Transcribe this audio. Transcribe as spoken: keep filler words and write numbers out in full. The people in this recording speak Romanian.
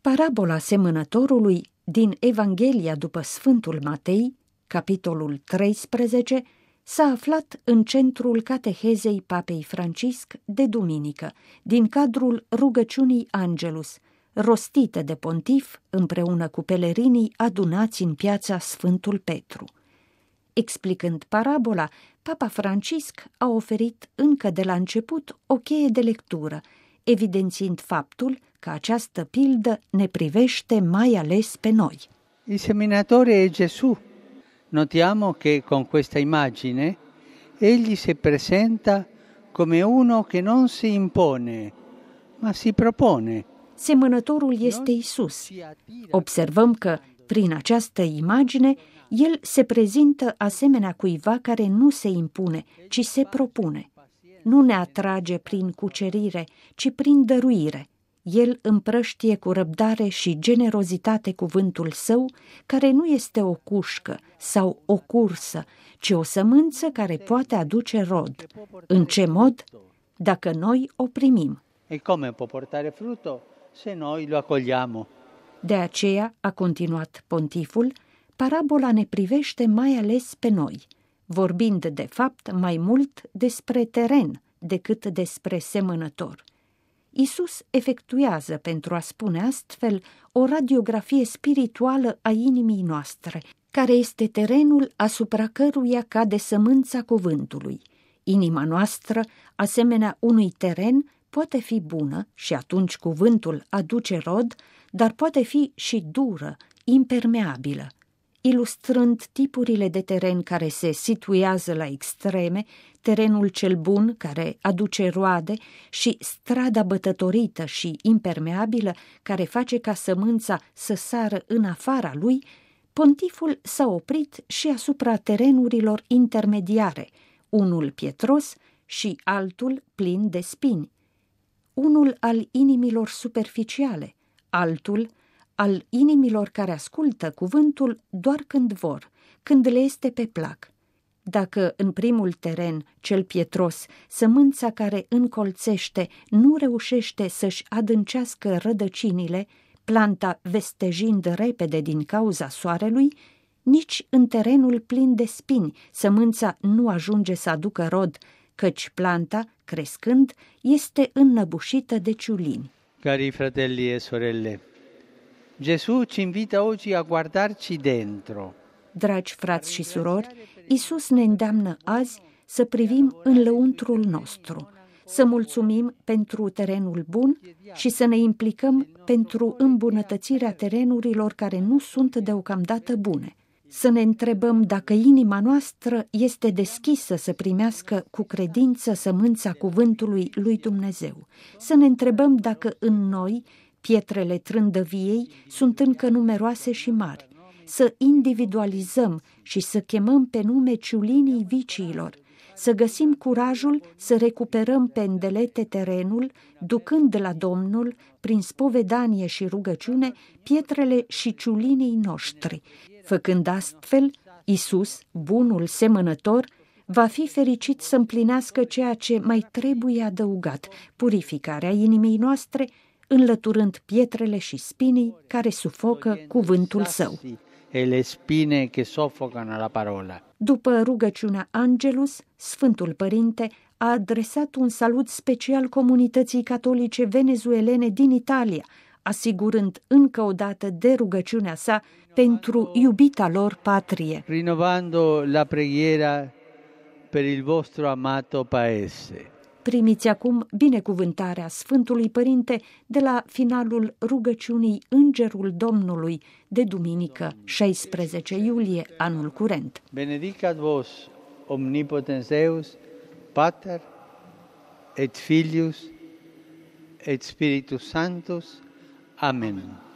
Parabola semănătorului din Evanghelia după Sfântul Matei, capitolul treisprezece, s-a aflat în centrul catehezei Papei Francisc de duminică, din cadrul rugăciunii Angelus, rostită de pontif împreună cu pelerinii adunați în piața Sfântul Petru. Explicând parabola, Papa Francisc a oferit încă de la început o cheie de lectură, evidențiind faptul că această pildă ne privește mai ales pe noi. Il seminatore è Gesù. Notiamo che con questa immagine egli si presenta come uno che non si impone, ma si propone. Semănătorul este Isus. Observăm că, prin această imagine, el se prezintă asemenea cuiva care nu se impune, ci se propune. Nu ne atrage prin cucerire, ci prin dăruire. El împrăștie cu răbdare și generozitate cuvântul său, care nu este o cușcă sau o cursă, ci o sămânță care poate aduce rod. În ce mod? Dacă noi o primim. E come può portare frutto se noi lo accogliamo. De aceea, a continuat pontiful, parabola ne privește mai ales pe noi, vorbind de fapt mai mult despre teren decât despre semănător. Isus efectuează, pentru a spune astfel, o radiografie spirituală a inimii noastre, care este terenul asupra căruia cade sămânța cuvântului. Inima noastră, asemenea unui teren, poate fi bună și atunci cuvântul aduce rod, dar poate fi și dură, impermeabilă. Ilustrând tipurile de teren care se situează la extreme, terenul cel bun care aduce roade și strada bătătorită și impermeabilă care face ca sămânța să sară în afara lui, pontiful s-a oprit și asupra terenurilor intermediare, unul pietros și altul plin de spini, unul al inimilor superficiale, altul al inimilor care ascultă cuvântul doar când vor, când le este pe plac. Dacă în primul teren, cel pietros, sămânța care încolțește nu reușește să-și adâncească rădăcinile, planta vestejind repede din cauza soarelui, nici în terenul plin de spini sămânța nu ajunge să aducă rod, căci planta, crescând, este înnăbușită de ciulini. Cari fratelli e sorelle, Gesù ci invita oggi a guardarci dentro. Dragi frați și surori, Isus ne îndeamnă azi să privim în lăuntrul nostru, să mulțumim pentru terenul bun și să ne implicăm pentru îmbunătățirea terenurilor care nu sunt deocamdată bune. Să ne întrebăm dacă inima noastră este deschisă să primească cu credință sămânța cuvântului lui Dumnezeu. Să ne întrebăm dacă în noi pietrele trândăviei sunt încă numeroase și mari. Să individualizăm și să chemăm pe nume ciulinii viciilor, să găsim curajul să recuperăm pe îndelete terenul, ducând la Domnul, prin spovedanie și rugăciune, pietrele și ciulinii noștri. Făcând astfel, Isus, bunul semănător, va fi fericit să împlinească ceea ce mai trebuie adăugat, purificarea inimii noastre, înlăturând pietrele și spinii care sufocă cuvântul său. E le spine che soffocano la parola. După rugăciunea Angelus, Sfântul Părinte a adresat un salut special comunității catolice venezuelene din Italia, asigurând încă o dată de rugăciunea sa pentru iubita lor patrie. Rinnovando la preghiera per il vostro amato paese. Primiți acum binecuvântarea Sfântului Părinte de la finalul rugăciunii Îngerul Domnului de duminică, șaisprezece iulie, anul curent. Benedicat vos, omnipotens Deus, Pater, et Filius, et Spiritus Sanctus. Amen.